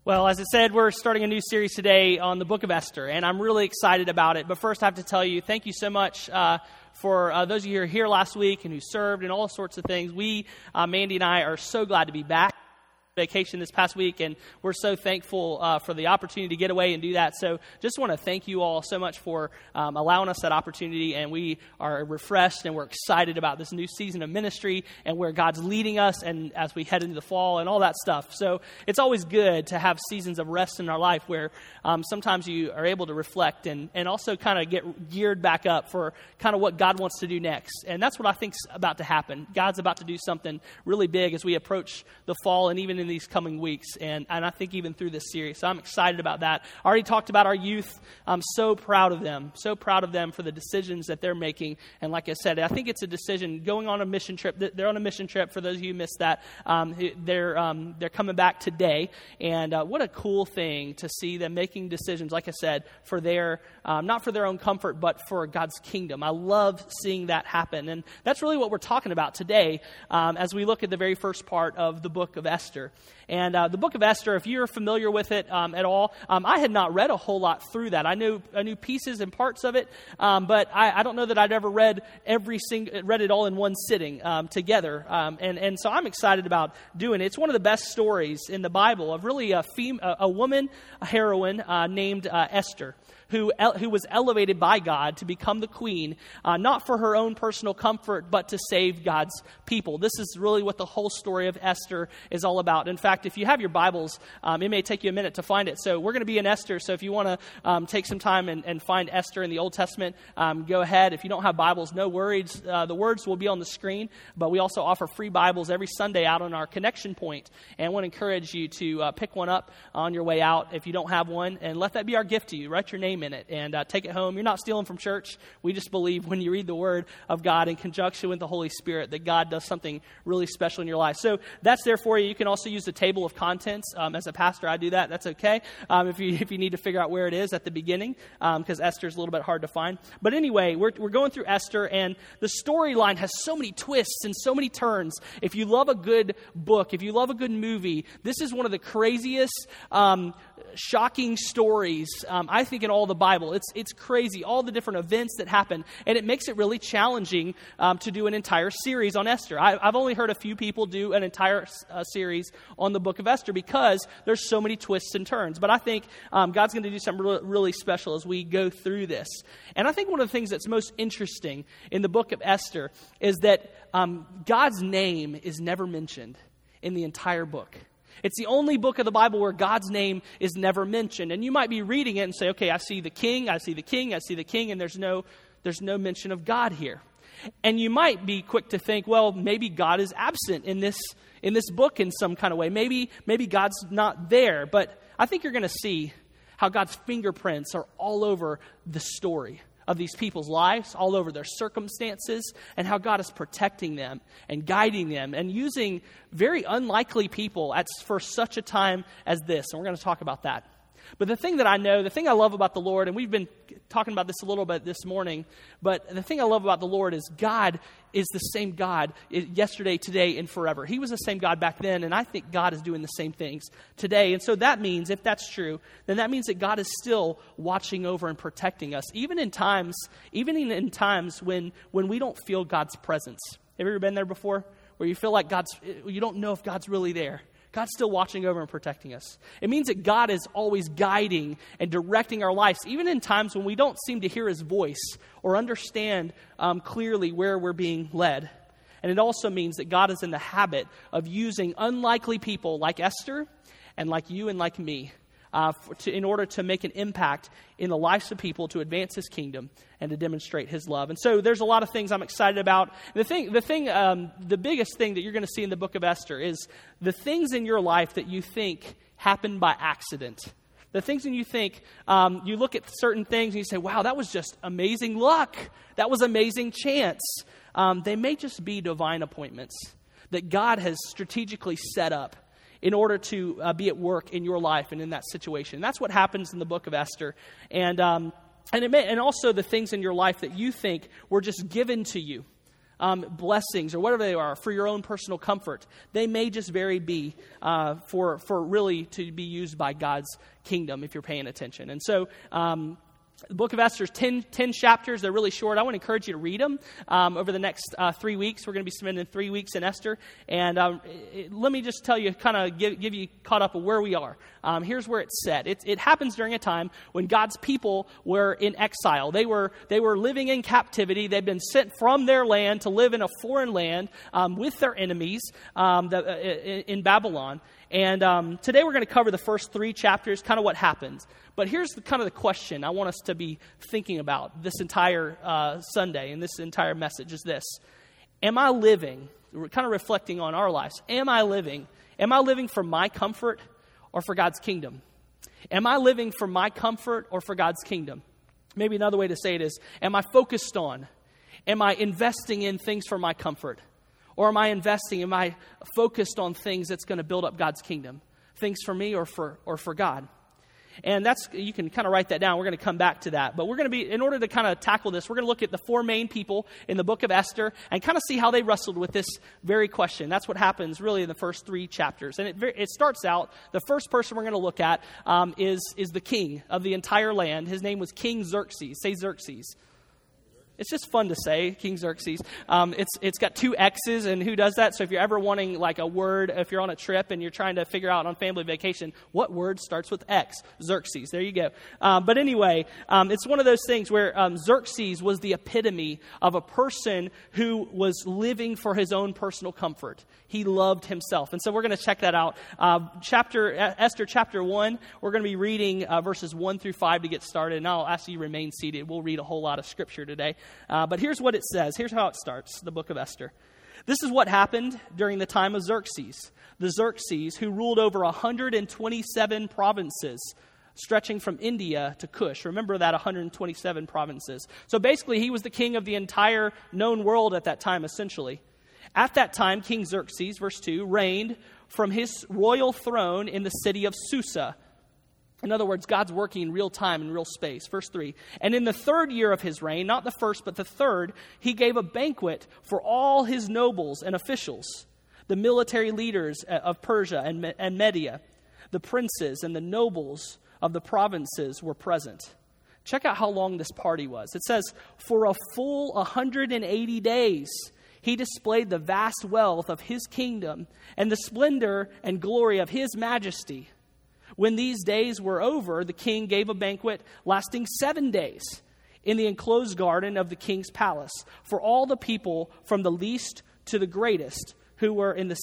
Well, as it said, we're starting a new series today on the book of Esther, and I'm really excited about it. But first, I have to tell you, thank you so much for those of you who were here last week and who served and all sorts of things. We, Mandy and I, are so glad to be back. Vacation this past week, and we're so thankful for the opportunity to get away and do that. So just want to thank you all so much for allowing us that opportunity, and we are refreshed and we're excited about this new season of ministry and where God's leading us and as we head into the fall and all that stuff. So it's always good to have seasons of rest in our life where sometimes you are able to reflect and also kind of get geared back up for kind of what God wants to do next. And that's what I think's about to happen. God's about to do something really big as we approach the fall and even in these coming weeks, and I think even through this series. So I'm excited about that. I already talked about our youth. I'm so proud of them for the decisions that they're making. And like I said, I think it's a decision going on a mission trip. They're on a mission trip. For those of you who missed that, they're coming back today. And what a cool thing to see them making decisions, like I said, for their not for their own comfort, but for God's kingdom. I love seeing that happen. And that's really what we're talking about today as we look at the very first part of the book of Esther. And the book of Esther, if you're familiar with it at all, I had not read a whole lot through that. I knew pieces and parts of it, but I don't know that I'd ever read it all in one sitting together. And so I'm excited about doing it. It's one of the best stories in the Bible of really a woman, a heroine named Esther, who was elevated by God to become the queen, not for her own personal comfort, but to save God's people. This is really what the whole story of Esther is all about. In fact, if you have your Bibles, it may take you a minute to find it. So we're going to be in Esther, so if you want to take some time and find Esther in the Old Testament, go ahead. If you don't have Bibles, no worries. The words will be on the screen, but we also offer free Bibles every Sunday out on our Connection Point, and I want to encourage you to pick one up on your way out if you don't have one, and let that be our gift to you. Write your name in it and take it home. You're not stealing from church. We just believe when you read the Word of God in conjunction with the Holy Spirit that God does something really special in your life. So that's there for you. You can also use the table of contents. As a pastor, I do that. That's okay. If you need to figure out where it is at the beginning, because Esther's a little bit hard to find. But anyway, we're going through Esther, and the storyline has so many twists and so many turns. If you love a good book, if you love a good movie, this is one of the craziest, shocking stories, I think, in all the Bible. It's crazy, all the different events that happen, and it makes it really challenging to do an entire series on Esther. I've only heard a few people do an entire series on the book of Esther because there's so many twists and turns. But I think God's going to do something really special as we go through this. And I think one of the things that's most interesting in the book of Esther is that God's name is never mentioned in the entire book. It's the only book of the Bible where God's name is never mentioned. And you might be reading it and say, okay, I see the king, I see the king, I see the king, and there's no mention of God here. And you might be quick to think, well, maybe God is absent in this book in some kind of way. Maybe God's not there. But I think you're going to see how God's fingerprints are all over the story of these people's lives, all over their circumstances, and how God is protecting them and guiding them and using very unlikely people for such a time as this. And we're going to talk about that. But the thing that I know, the thing I love about the Lord, and we've been talking about this a little bit this morning, but the thing I love about the Lord is God is the same God yesterday, today, and forever. He was the same God back then, and I think God is doing the same things today. And so that means, if that's true, then that means that God is still watching over and protecting us, even in times when we don't feel God's presence. Have you ever been there before, where you feel like you don't know if God's really there? God's still watching over and protecting us. It means that God is always guiding and directing our lives, even in times when we don't seem to hear His voice or understand clearly where we're being led. And it also means that God is in the habit of using unlikely people like Esther and like you and like me in order to make an impact in the lives of people to advance His kingdom and to demonstrate His love. And so there's a lot of things I'm excited about. The biggest thing that you're going to see in the book of Esther is the things in your life that you think happened by accident. The things when you think, you look at certain things and you say, wow, that was just amazing luck. That was amazing chance. They may just be divine appointments that God has strategically set up in order to be at work in your life and in that situation. And that's what happens in the book of Esther. And also the things in your life that you think were just given to you. blessings or whatever they are for your own personal comfort, they may just be for really to be used by God's kingdom if you're paying attention. And so the book of Esther is 10 chapters. They're really short. I want to encourage you to read them over the next 3 weeks. We're going to be spending 3 weeks in Esther. And let me just tell you, kind of give you caught up of where we are. Here's where it's set. It happens during a time when God's people were in exile. They were living in captivity. They'd been sent from their land to live in a foreign land with their enemies in Babylon. And today we're going to cover the first 3 chapters, kind of what happens. But here's the question I want us to be thinking about this entire Sunday and this entire message is this. Am I living, we're kind of reflecting on our lives, am I living for my comfort or for God's kingdom? Am I living for my comfort or for God's kingdom? Maybe another way to say it is, am I investing in things for my comfort? Or am I focused on things that's going to build up God's kingdom? Things for me or for God? And you can kind of write that down. We're going to come back to that. But we're going to in order to kind of tackle this, we're going to look at the 4 main people in the book of Esther and kind of see how they wrestled with this very question. That's what happens really in the first 3 chapters. And it starts out, the first person we're going to look at is the king of the entire land. His name was King Xerxes. Say Xerxes. It's just fun to say, King Xerxes. It's got 2 X's, and who does that? So if you're ever wanting like a word, if you're on a trip and you're trying to figure out on family vacation, what word starts with X? Xerxes. There you go. But anyway, it's one of those things where Xerxes was the epitome of a person who was living for his own personal comfort. He loved himself. And so we're going to check that out. Esther chapter 1, we're going to be reading verses 1 through 5 to get started. And I'll ask you to remain seated. We'll read a whole lot of scripture today. But here's what it says. Here's how it starts, the book of Esther. This is what happened during the time of Xerxes. The Xerxes who ruled over 127 provinces, stretching from India to Cush. Remember that 127 provinces. So basically, he was the king of the entire known world at that time, essentially. At that time, King Xerxes, verse 2, reigned from his royal throne in the city of Susa. In other words, God's working in real time and real space. Verse 3, and in the 3rd year of his reign, not the first, but the 3rd, he gave a banquet for all his nobles and officials, the military leaders of Persia and Media, the princes and the nobles of the provinces were present. Check out how long this party was. It says, for a full 180 days, he displayed the vast wealth of his kingdom and the splendor and glory of his majesty. When these days were over, the king gave a banquet lasting 7 days in the enclosed garden of the king's palace for all the people from the least to the greatest who were in the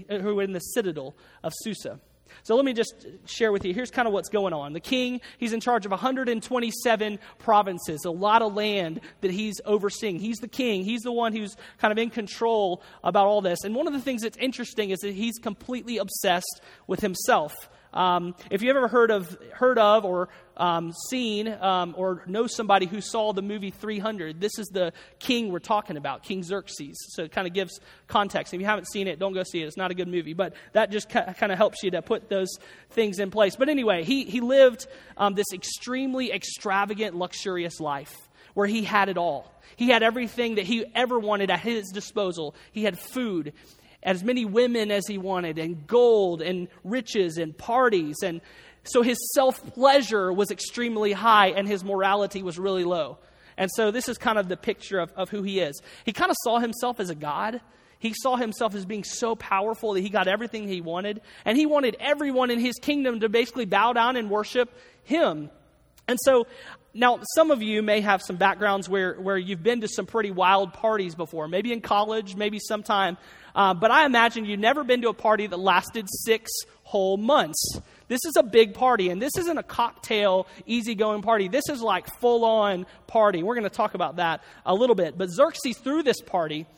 citadel of Susa. So let me just share with you, here's kind of what's going on. The king, he's in charge of 127 provinces, a lot of land that he's overseeing. He's the king. He's the one who's kind of in control about all this. And one of the things that's interesting is that he's completely obsessed with himself. If you've ever heard of or seen or know somebody who saw the movie 300, this is the king we're talking about, King Xerxes. So it kind of gives context. If you haven't seen it, don't go see it. It's not a good movie, but that just kind of helps you to put those things in place. But anyway, he lived this extremely extravagant, luxurious life where he had it all. He had everything that he ever wanted at his disposal. He had food, as many women as he wanted, and gold and riches and parties. And so his self-pleasure was extremely high and his morality was really low. And so this is kind of the picture of who he is. He kind of saw himself as a god. He saw himself as being so powerful that he got everything he wanted. And he wanted everyone in his kingdom to basically bow down and worship him. And so now some of you may have some backgrounds where you've been to some pretty wild parties before, maybe in college, maybe sometime. But I imagine you've never been to a party that lasted 6 whole months. This is a big party, and this isn't a cocktail, easygoing party. This is like full-on party. We're going to talk about that a little bit. But Xerxes threw this party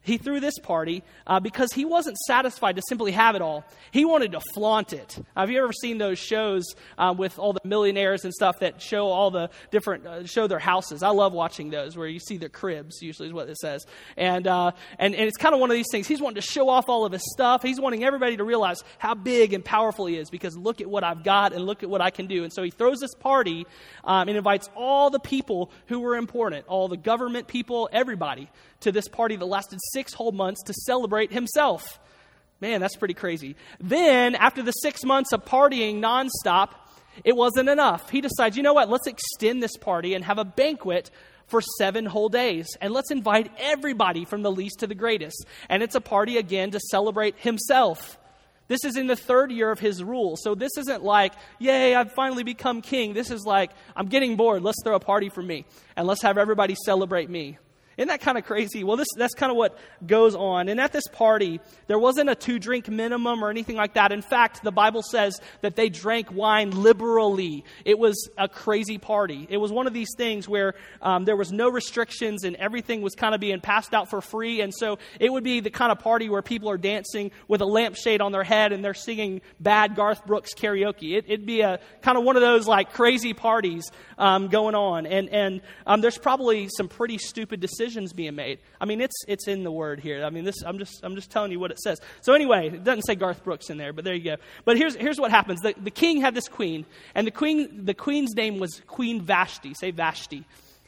He threw this party because he wasn't satisfied to simply have it all. He wanted to flaunt it. Have you ever seen those shows with all the millionaires and stuff that show all the different, show their houses? I love watching those where you see their cribs, usually is what it says. And it's kind of one of these things. He's wanting to show off all of his stuff. He's wanting everybody to realize how big and powerful he is because look at what I've got and look at what I can do. And so he throws this party and invites all the people who were important, all the government people, everybody, to this party that lasted 6 whole months to celebrate himself. Man, that's pretty crazy. Then, after the 6 months of partying nonstop, it wasn't enough. He decides, you know what, let's extend this party and have a banquet for 7 whole days. And let's invite everybody from the least to the greatest. And it's a party again to celebrate himself. This is in the 3rd year of his rule. So this isn't like, yay, I've finally become king. This is like, I'm getting bored. Let's throw a party for me. And let's have everybody celebrate me. Isn't that kind of crazy? Well, that's kind of what goes on. And at this party, there wasn't a 2-drink minimum or anything like that. In fact, the Bible says that they drank wine liberally. It was a crazy party. It was one of these things where there was no restrictions and everything was kind of being passed out for free. And so it would be the kind of party where people are dancing with a lampshade on their head and they're singing bad Garth Brooks karaoke. It'd be a kind of one of those like crazy parties going on. And there's probably some pretty stupid decisions being made. I mean, it's in the word here. I mean, I'm just telling you what it says. So anyway, it doesn't say Garth Brooks in there, but there you go. But here's what happens. The king had this queen, and the queen's name was Queen Vashti. Say Vashti.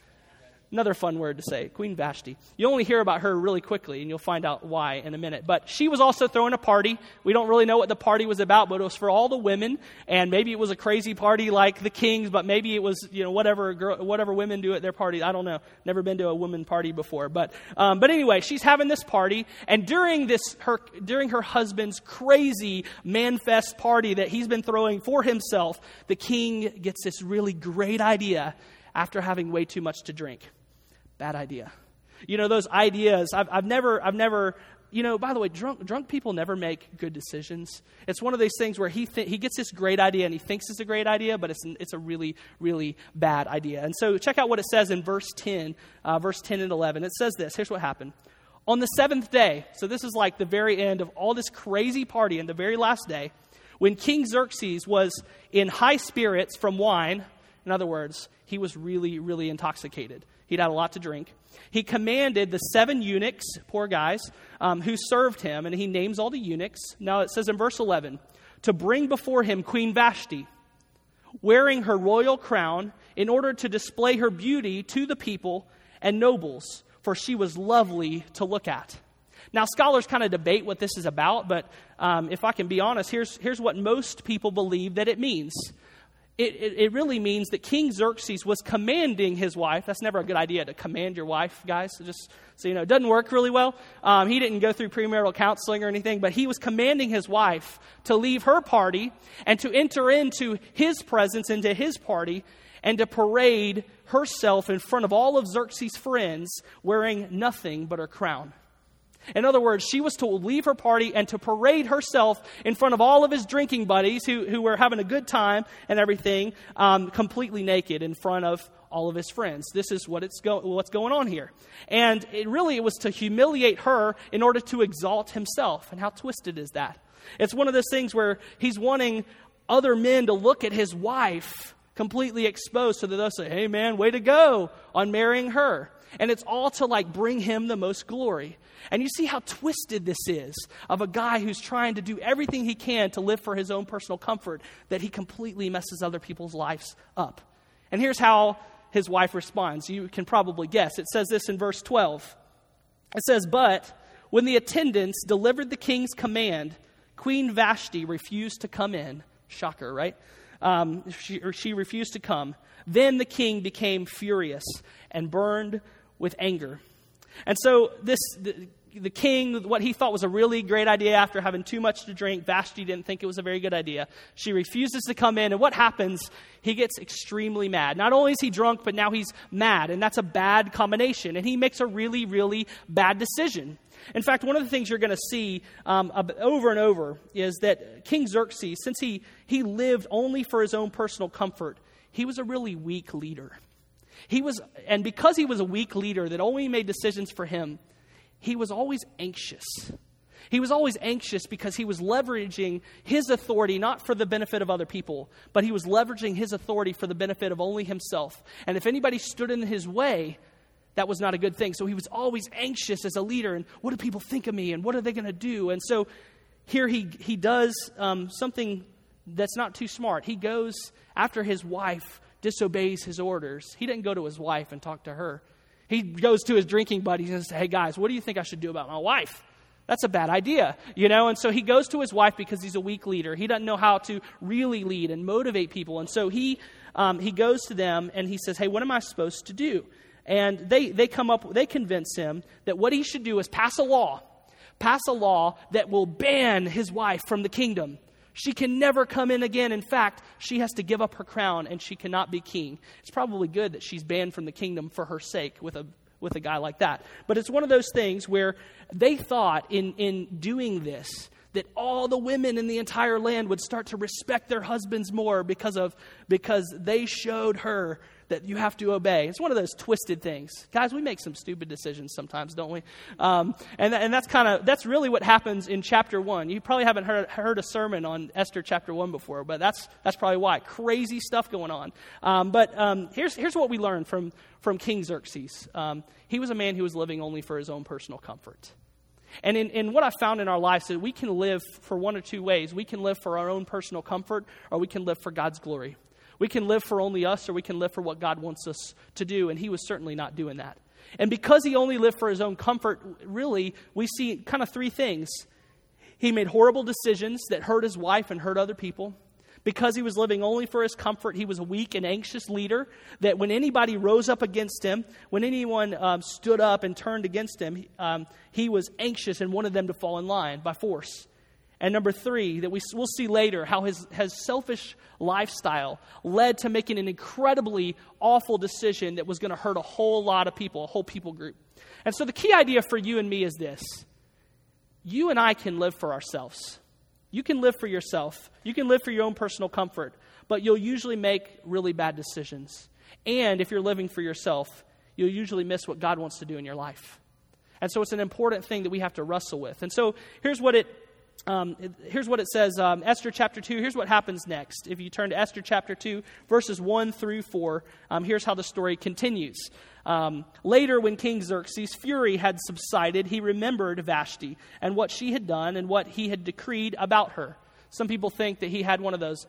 Another fun word to say, Queen Vashti. You only hear about her really quickly, and you'll find out why in a minute. But she was also throwing a party. We don't really know what the party was about, but it was for all the women. And maybe it was a crazy party like the king's, but maybe it was whatever women do at their parties. I don't know. Never been to a women party before. But anyway, she's having this party, and during her husband's crazy man-fest party that he's been throwing for himself, the king gets this really great idea after having way too much to drink. Bad idea. You know, those ideas, I've never, by the way, drunk people never make good decisions. It's one of these things where he gets this great idea and he thinks it's a great idea, but it's a really, really bad idea. And so check out what it says in verse 10 and 11. It says this. Here's what happened. On the 7th day, so this is like the very end of all this crazy party and the very last day, when King Xerxes was in high spirits from wine, in other words, he was really, really intoxicated. He'd had a lot to drink. He commanded the 7 eunuchs, poor guys, who served him, and he names all the eunuchs. Now it says in verse 11, to bring before him Queen Vashti, wearing her royal crown, in order to display her beauty to the people and nobles, for she was lovely to look at. Now, scholars kind of debate what this is about, but if I can be honest, here's what most people believe that it means. It really means that King Xerxes was commanding his wife. That's never a good idea to command your wife, guys. Just so you know, it doesn't work really well. He didn't go through premarital counseling or anything, but he was commanding his wife to leave her party and to enter into his presence, into his party, and to parade herself in front of all of Xerxes' friends wearing nothing but her crown. In other words, she was to leave her party and to parade herself in front of all of his drinking buddies who were having a good time and everything, completely naked in front of all of his friends. This is what's going on here. And it was to humiliate her in order to exalt himself. And how twisted is that? It's one of those things where he's wanting other men to look at his wife completely exposed so that they'll say, hey man, way to go on marrying her. And it's all to bring him the most glory. And you see how twisted this is of a guy who's trying to do everything he can to live for his own personal comfort, that he completely messes other people's lives up. And here's how his wife responds. You can probably guess. It says this in verse 12. It says, but when the attendants delivered the king's command, Queen Vashti refused to come in. Shocker, right? She refused to come. Then the king became furious and burned with anger. And so the king, what he thought was a really great idea after having too much to drink, Vashti didn't think it was a very good idea. She refuses to come in, and what happens? He gets extremely mad. Not only is he drunk, but now he's mad, and that's a bad combination, and he makes a really, really bad decision. In fact, one of the things you're going to see over and over is that King Xerxes, since he lived only for his own personal comfort, he was a really weak leader. And because he was a weak leader that only made decisions for him, he was always anxious. He was always anxious because he was leveraging his authority not for the benefit of other people, but he was leveraging his authority for the benefit of only himself. And if anybody stood in his way, that was not a good thing. So he was always anxious as a leader. And what do people think of me? And what are they going to do? And so here he does something that's not too smart. He goes after his wife disobeys his orders. He didn't go to his wife and talk to her. He goes to his drinking buddies and says, hey guys, what do you think I should do about my wife? That's a bad idea, And so he goes to his wife because he's a weak leader. He doesn't know how to really lead and motivate people. And so he goes to them and he says, hey, what am I supposed to do? And they convince him that what he should do is pass a law that will ban his wife from the kingdom. She can never come in again. In fact, she has to give up her crown and she cannot be king. It's probably good that she's banned from the kingdom for her sake with a guy like that. But it's one of those things where they thought in doing this that all the women in the entire land would start to respect their husbands more because they showed her that you have to obey. It's one of those twisted things. Guys, we make some stupid decisions sometimes, don't we? And that's really what happens in chapter 1. You probably haven't heard a sermon on Esther chapter 1 before, but that's probably why. Crazy stuff going on. But here's what we learned from King Xerxes. He was a man who was living only for his own personal comfort. And in what I found in our lives, that we can live for one or two ways. We can live for our own personal comfort, or we can live for God's glory. We can live for only us, or we can live for what God wants us to do, and he was certainly not doing that. And because he only lived for his own comfort, really, we see kind of three things. He made horrible decisions that hurt his wife and hurt other people. Because he was living only for his comfort, he was a weak and anxious leader, that when anybody rose up against him, when anyone stood up and turned against him, he was anxious and wanted them to fall in line by force. And number three, that we'll see later, how his selfish lifestyle led to making an incredibly awful decision that was going to hurt a whole lot of people, a whole people group. And so the key idea for you and me is this. You and I can live for ourselves. You can live for yourself. You can live for your own personal comfort, but you'll usually make really bad decisions. And if you're living for yourself, you'll usually miss what God wants to do in your life. And so it's an important thing that we have to wrestle with. And so here's what it says, Esther chapter 2. Here's what happens next. If you turn to Esther chapter 2, verses 1 through 4, here's how the story continues. Later, when King Xerxes' fury had subsided, he remembered Vashti and what she had done and what he had decreed about her. Some people think that he had one of those,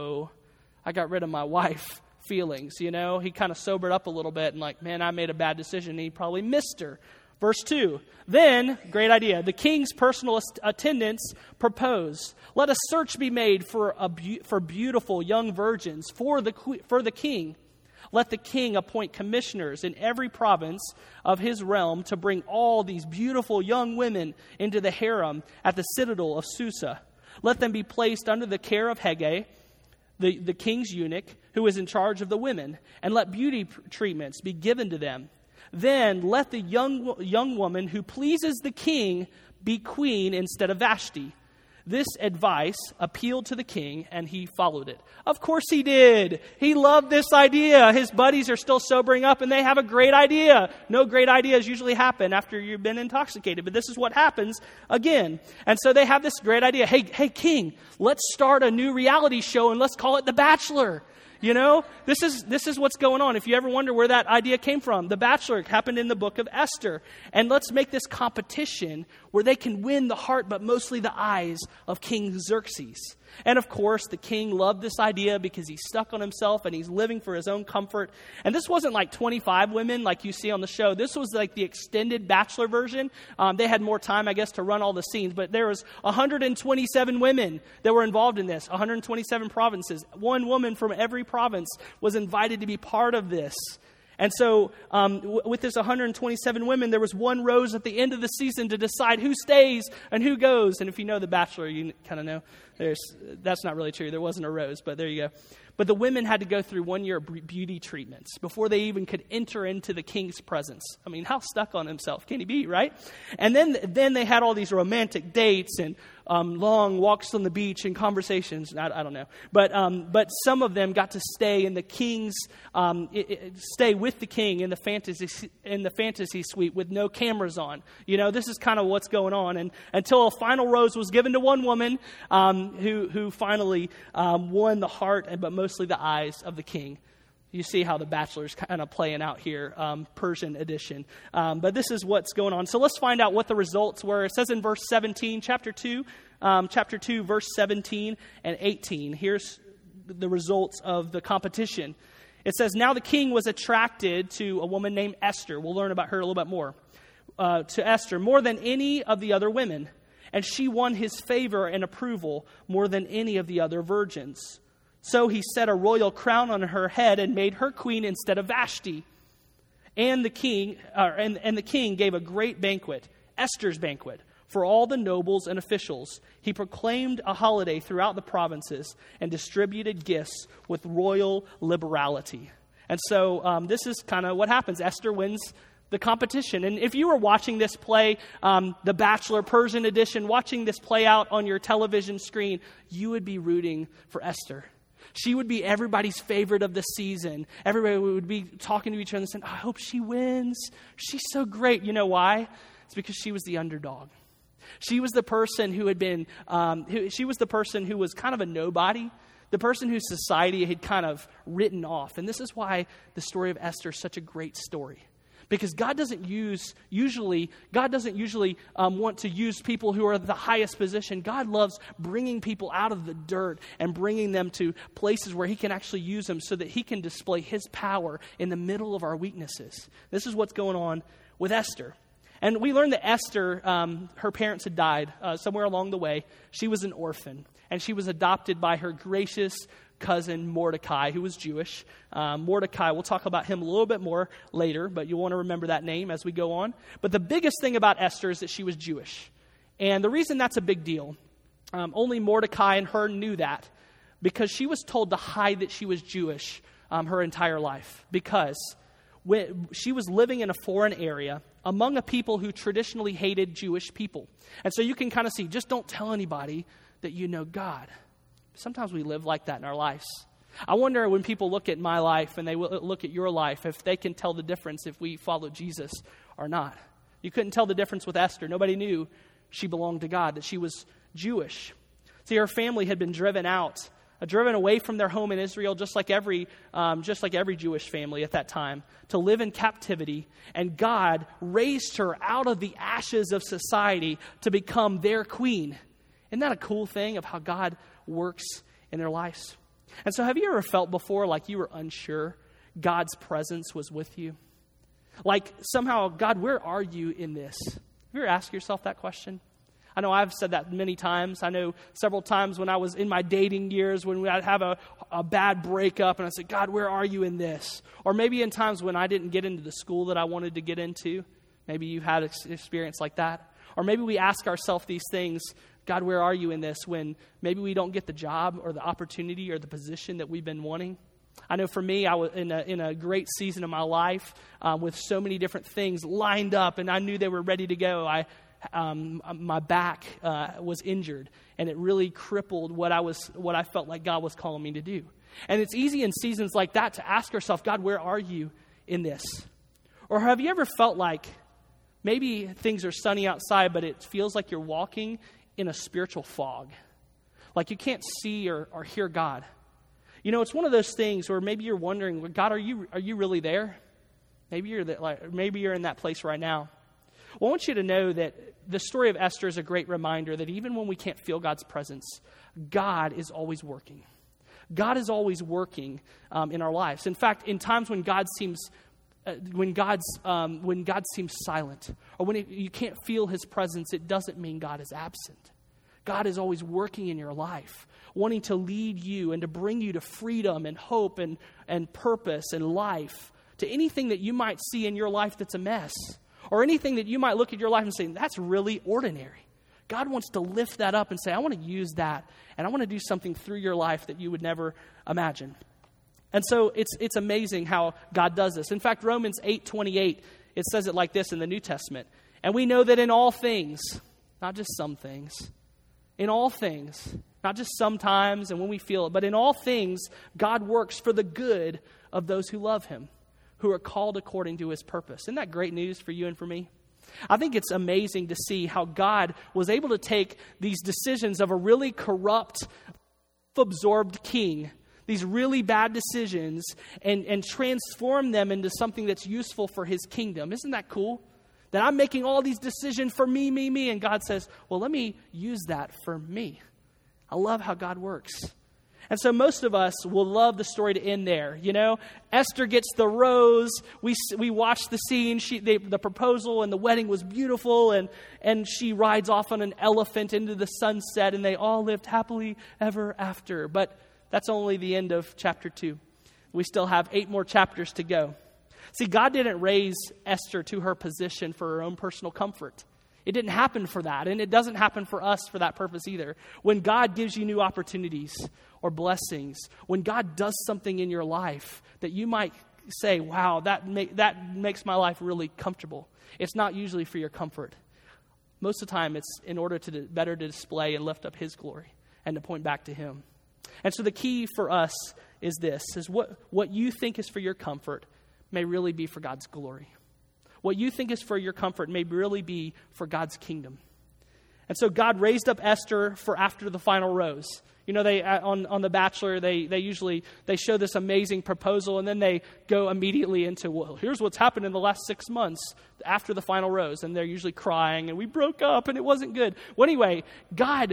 I got rid of my wife feelings, He kind of sobered up a little bit and like, man, I made a bad decision. And he probably missed her. Verse 2, then, great idea, the king's personal attendants proposed, let a search be made for beautiful young virgins for the king. Let the king appoint commissioners in every province of his realm to bring all these beautiful young women into the harem at the citadel of Susa. Let them be placed under the care of Hege, the king's eunuch, who is in charge of the women, and let beauty treatments be given to them. Then let the young woman who pleases the king be queen instead of Vashti. This advice appealed to the king, and he followed it. Of course he did. He loved this idea. His buddies are still sobering up, and they have a great idea. No great ideas usually happen after you've been intoxicated, but this is what happens again. And so they have this great idea. Hey, king, let's start a new reality show, and let's call it The Bachelor. This is what's going on. If you ever wonder where that idea came from, The Bachelor happened in the book of Esther. And let's make this competition where they can win the heart, but mostly the eyes of King Xerxes. And of course, the king loved this idea because he's stuck on himself and he's living for his own comfort. And this wasn't like 25 women like you see on the show. This was like the extended Bachelor version. They had more time, I guess, to run all the scenes. But there was 127 women that were involved in this, 127 provinces. One woman from every province was invited to be part of this. And so with this 127 women, there was one rose at the end of the season to decide who stays and who goes. And if you know The Bachelor, you kind of know that's not really true. There wasn't a rose, but there you go. But the women had to go through 1 year of beauty treatments before they even could enter into the king's presence. I mean, how stuck on himself can he be, right? And then they had all these romantic dates and long walks on the beach and conversations. I don't know. But some of them got to stay in the king's, stay with the king in the fantasy suite with no cameras on. This is kind of what's going on. And until a final rose was given to one woman who finally won the heart, but mostly the eyes of the king. You see how The Bachelor's kind of playing out here, Persian edition. But this is what's going on. So let's find out what the results were. It says in verse 17, chapter 2, verse 17 and 18. Here's the results of the competition. It says, now the king was attracted to a woman named Esther. We'll learn about her a little bit more. To Esther, more than any of the other women. And she won his favor and approval more than any of the other virgins. So he set a royal crown on her head and made her queen instead of Vashti. And the king gave a great banquet, Esther's banquet, for all the nobles and officials. He proclaimed a holiday throughout the provinces and distributed gifts with royal liberality. And so this is kind of what happens. Esther wins the competition. And if you were watching this play, The Bachelor Persian edition, watching this play out on your television screen, you would be rooting for Esther. She would be everybody's favorite of the season. Everybody would be talking to each other and saying, I hope she wins. She's so great. You know why? It's because she was the underdog. She was the person who had been, she was the person who was kind of a nobody, the person whose society had kind of written off. And this is why the story of Esther is such a great story. Because God doesn't usually want to use people who are at the highest position. God loves bringing people out of the dirt and bringing them to places where he can actually use them so that he can display his power in the middle of our weaknesses. This is what's going on with Esther. And we learned that Esther, her parents had died somewhere along the way. She was an orphan, and she was adopted by her gracious cousin Mordecai, who was Jewish. Mordecai, we'll talk about him a little bit more later, but you'll want to remember that name as we go on. But the biggest thing about Esther is that she was Jewish. And the reason that's a big deal, only Mordecai and her knew that, because she was told to hide that she was Jewish her entire life. Because when she was living in a foreign area among a people who traditionally hated Jewish people. And so you can kind of see, just don't tell anybody that you know God. Sometimes we live like that in our lives. I wonder when people look at my life and they look at your life, if they can tell the difference if we follow Jesus or not. You couldn't tell the difference with Esther. Nobody knew she belonged to God, that she was Jewish. See, her family had been driven away from their home in Israel, just like every Jewish family at that time, to live in captivity. And God raised her out of the ashes of society to become their queen. Isn't that a cool thing of how God works in their lives? And so have you ever felt before like you were unsure God's presence was with you? Like somehow, God, where are you in this? Have you ever asked yourself that question? I know I've said that many times. I know several times when I was in my dating years, when I'd have a bad breakup and I said, God, where are you in this? Or maybe in times when I didn't get into the school that I wanted to get into. Maybe you had an experience like that. Or maybe we ask ourselves these things, God, where are you in this, when maybe we don't get the job or the opportunity or the position that we've been wanting? I know for me, I was in a great season of my life with so many different things lined up, and I knew they were ready to go. My back was injured, and it really crippled what I felt like God was calling me to do. And it's easy in seasons like that to ask ourselves, God, where are you in this? Or have you ever felt like maybe things are sunny outside, but it feels like you're walking in a spiritual fog, like you can't see or hear God? You know, it's one of those things where maybe you're wondering, God, are you really there? Maybe you're in that place right now. Well, I want you to know that the story of Esther is a great reminder that even when we can't feel God's presence, God is always working. God is always working in our lives. In fact, in times when God seems silent, or when you can't feel his presence, it doesn't mean God is absent. God is always working in your life, wanting to lead you and to bring you to freedom and hope and purpose and life, to anything that you might see in your life that's a mess, or anything that you might look at your life and say, that's really ordinary. God wants to lift that up and say, I want to use that, and I want to do something through your life that you would never imagine. And so it's amazing how God does this. In fact, Romans 8:28, it says it like this in the New Testament. And we know that in all things, not just some things, in all things, not just sometimes and when we feel it, but in all things, God works for the good of those who love him, who are called according to his purpose. Isn't that great news for you and for me? I think it's amazing to see how God was able to take these decisions of a really corrupt, absorbed king, these really bad decisions, and transform them into something that's useful for his kingdom. Isn't that cool? That I'm making all these decisions for me, and God says, well, let me use that for me. I love how God works. And so most of us will love the story to end there. You know, Esther gets the rose. We watch the scene. The proposal and the wedding was beautiful. And she rides off on an elephant into the sunset. And they all lived happily ever after. But that's only the end of chapter 2. We still have 8 more chapters to go. See, God didn't raise Esther to her position for her own personal comfort. It didn't happen for that, and it doesn't happen for us for that purpose either. When God gives you new opportunities or blessings, when God does something in your life that you might say, wow, that makes my life really comfortable, it's not usually for your comfort. Most of the time, it's in order to better display and lift up his glory and to point back to him. And so the key for us is this, is what you think is for your comfort may really be for God's glory. What you think is for your comfort may really be for God's kingdom. And so God raised up Esther for after the final rose. You know, they on The Bachelor, they usually show this amazing proposal, and then they go immediately into, well, here's what's happened in the last 6 months after the final rose, and they're usually crying, and we broke up, and it wasn't good. Well, anyway, God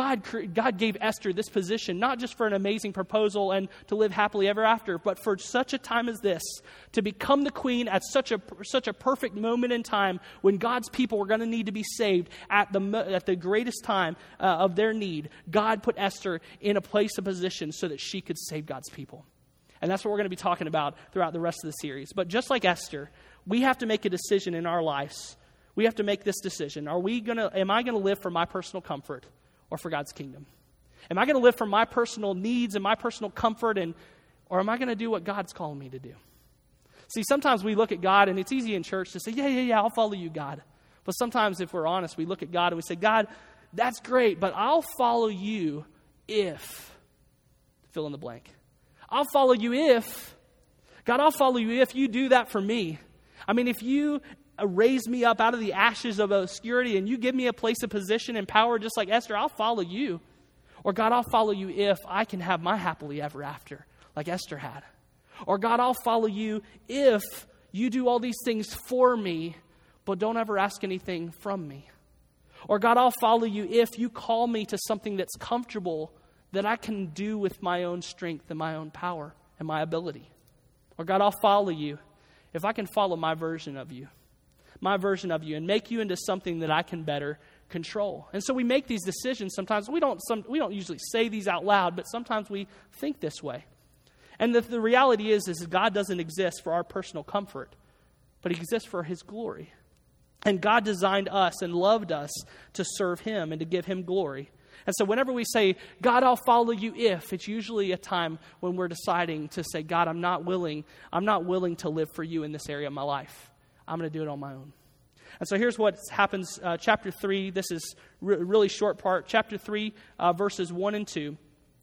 gave Esther this position, not just for an amazing proposal and to live happily ever after, but for such a time as this, to become the queen at such a perfect moment in time when God's people were going to need to be saved at the greatest time of their need. God put Esther in a place of position so that she could save God's people. And that's what we're going to be talking about throughout the rest of the series. But just like Esther, we have to make a decision in our lives. We have to make this decision. Am I going to live for my personal comfort or for God's kingdom? Am I going to live for my personal needs and my personal comfort, or am I going to do what God's calling me to do? See, sometimes we look at God, and it's easy in church to say, yeah, I'll follow you, God. But sometimes if we're honest, we look at God and we say, God, that's great, but I'll follow you if, fill in the blank. I'll follow you if, God, I'll follow you if you do that for me. I mean, if you raise me up out of the ashes of obscurity and you give me a place of position and power just like Esther, I'll follow you. Or God, I'll follow you if I can have my happily ever after like Esther had. Or God, I'll follow you if you do all these things for me, but don't ever ask anything from me. Or God, I'll follow you if you call me to something that's comfortable that I can do with my own strength and my own power and my ability. Or God, I'll follow you if I can follow my version of you, and make you into something that I can better control. And so we make these decisions sometimes. We don't usually say these out loud, but sometimes we think this way. And the reality is God doesn't exist for our personal comfort, but he exists for his glory. And God designed us and loved us to serve him and to give him glory. And so whenever we say, God, I'll follow you if, it's usually a time when we're deciding to say, God, I'm not willing to live for you in this area of my life. I'm going to do it on my own. And so here's what happens. Chapter 3, this is really short part. Chapter 3, verses 1 and 2.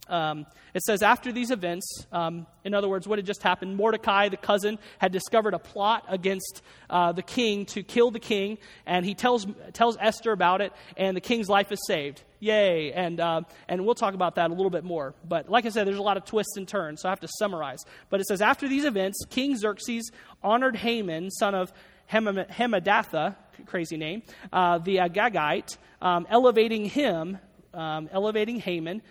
It says, after these events, in other words, what had just happened, Mordecai, the cousin, had discovered a plot against the king to kill the king, and he tells Esther about it, and the king's life is saved. Yay! And we'll talk about that a little bit more. But like I said, there's a lot of twists and turns, so I have to summarize. But it says, after these events, King Xerxes honored Haman, son of Hammedatha, crazy name, the Agagite, elevating Haman,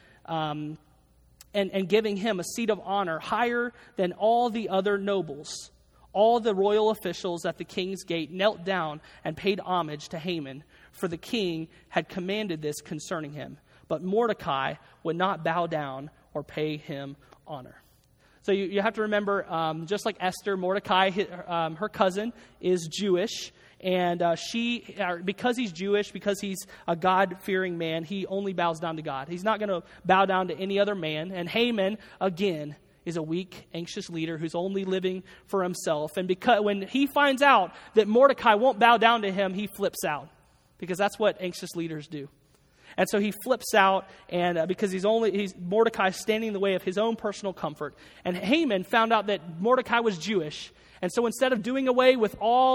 and giving him a seat of honor higher than all the other nobles. All the royal officials at the king's gate knelt down and paid homage to Haman, for the king had commanded this concerning him. But Mordecai would not bow down or pay him honor. So you have to remember, just like Esther, Mordecai, her cousin, is Jewish. And because he's Jewish, because he's a God-fearing man, he only bows down to God. He's not going to bow down to any other man. And Haman, again, is a weak, anxious leader who's only living for himself. And because when he finds out that Mordecai won't bow down to him, he flips out. Because that's what anxious leaders do. And so he flips out, and because Mordecai standing in the way of his own personal comfort. And Haman found out that Mordecai was Jewish. And so instead of doing away with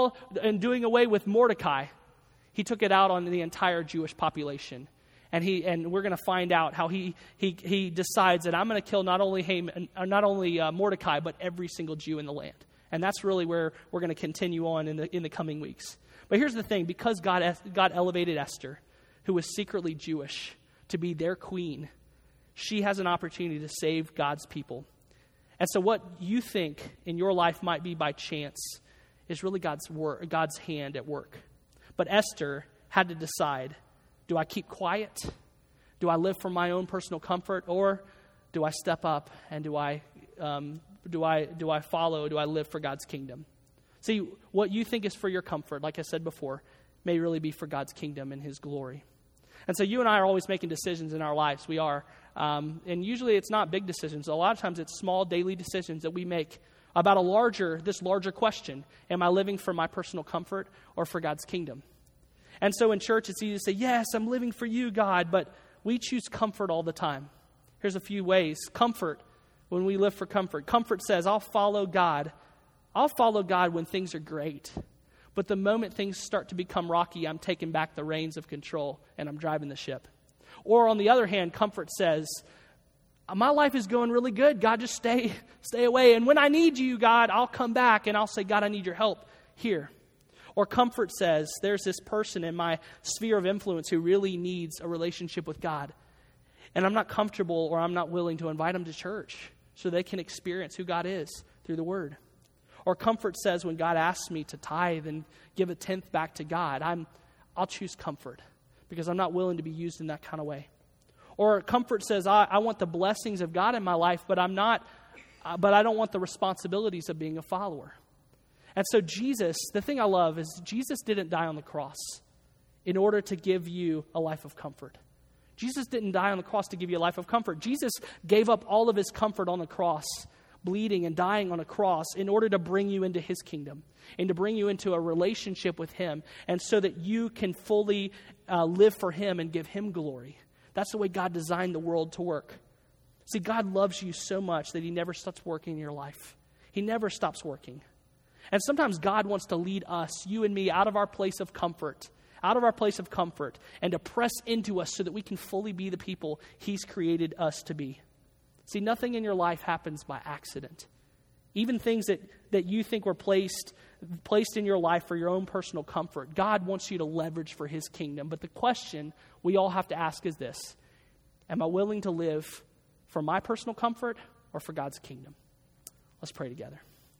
Mordecai, he took it out on the entire Jewish population. And we're going to find out how he decides that I'm going to kill not only Mordecai, but every single Jew in the land. And that's really where we're going to continue on in the coming weeks. But here's the thing: because God elevated Esther, who was secretly Jewish, to be their queen, she has an opportunity to save God's people. And so what you think in your life might be by chance is really God's hand at work. But Esther had to decide, do I keep quiet? Do I live for my own personal comfort? Or do I step up and do I follow? Do I live for God's kingdom? See, what you think is for your comfort, like I said before, may really be for God's kingdom and his glory. And so you and I are always making decisions in our lives. We are. And usually it's not big decisions. A lot of times it's small daily decisions that we make about this larger question. Am I living for my personal comfort or for God's kingdom? And so in church it's easy to say, yes, I'm living for you, God, but we choose comfort all the time. Here's a few ways. Comfort, when we live for comfort. Comfort says, I'll follow God. I'll follow God when things are great. But the moment things start to become rocky, I'm taking back the reins of control and I'm driving the ship. Or on the other hand, comfort says, my life is going really good. God, just stay away. And when I need you, God, I'll come back and I'll say, God, I need your help here. Or comfort says, there's this person in my sphere of influence who really needs a relationship with God. And I'm not comfortable or I'm not willing to invite them to church so they can experience who God is through the Word. Or comfort says, when God asks me to tithe and give a tenth back to God, I'll choose comfort because I'm not willing to be used in that kind of way. Or comfort says, I want the blessings of God in my life, but I don't want the responsibilities of being a follower. And so Jesus, the thing I love is Jesus didn't die on the cross in order to give you a life of comfort. Jesus didn't die on the cross to give you a life of comfort. Jesus gave up all of his comfort on the cross, bleeding and dying on a cross in order to bring you into his kingdom and to bring you into a relationship with him, and so that you can fully live for him and give him glory. That's the way God designed the world to work. See, God loves you so much that he never stops working in your life. He never stops working. And sometimes God wants to lead us, you and me, out of our place of comfort, and to press into us so that we can fully be the people he's created us to be. See, nothing in your life happens by accident. Even things that you think were placed in your life for your own personal comfort, God wants you to leverage for his kingdom. But the question we all have to ask is this: am I willing to live for my personal comfort or for God's kingdom? Let's pray together.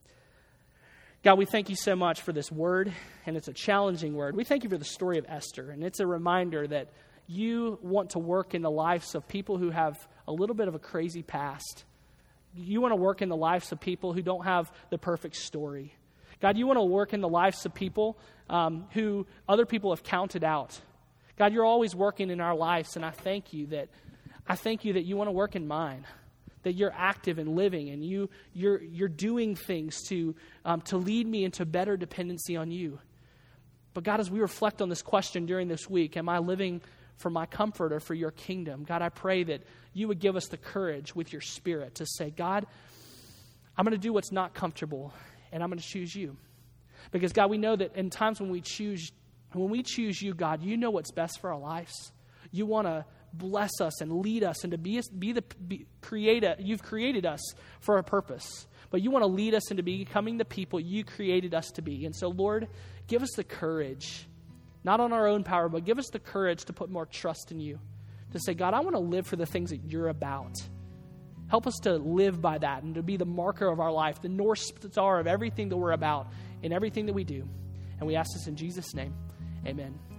God, we thank you so much for this word, and it's a challenging word. We thank you for the story of Esther, and it's a reminder that you want to work in the lives of people who have a little bit of a crazy past. You want to work in the lives of people who don't have the perfect story. God, you want to work in the lives of people who other people have counted out. God, you're always working in our lives, and I thank you that you want to work in mine. That you're active and living, and you're doing things to lead me into better dependency on you. But God, as we reflect on this question during this week, am I living for my comfort or for your kingdom? God, I pray that you would give us the courage with your Spirit to say, God, I'm going to do what's not comfortable, and I'm going to choose you. Because God, we know that in times when we choose you, God, you know what's best for our lives. You want to bless us and lead us and to you've created us for a purpose. But you want to lead us into becoming the people you created us to be. And so, Lord, give us the courage, not on our own power, but give us the courage to put more trust in you. To say, God, I want to live for the things that you're about. Help us to live by that and to be the marker of our life, the North Star of everything that we're about in everything that we do. And we ask this in Jesus' name. Amen.